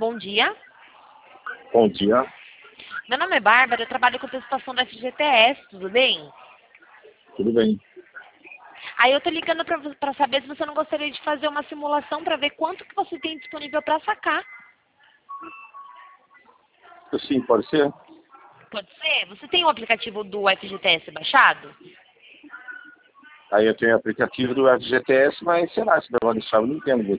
Bom dia. Bom dia. Meu nome é Bárbara, eu trabalho com antecipação da FGTS, tudo bem? Tudo bem. Aí eu tô ligando pra saber se você não gostaria de fazer uma simulação pra ver quanto que você tem disponível pra sacar. Sim, pode ser? Pode ser? Você tem o aplicativo do FGTS baixado? Aí eu tenho o aplicativo do FGTS, mas sei lá, se vai deixar, eu não entendo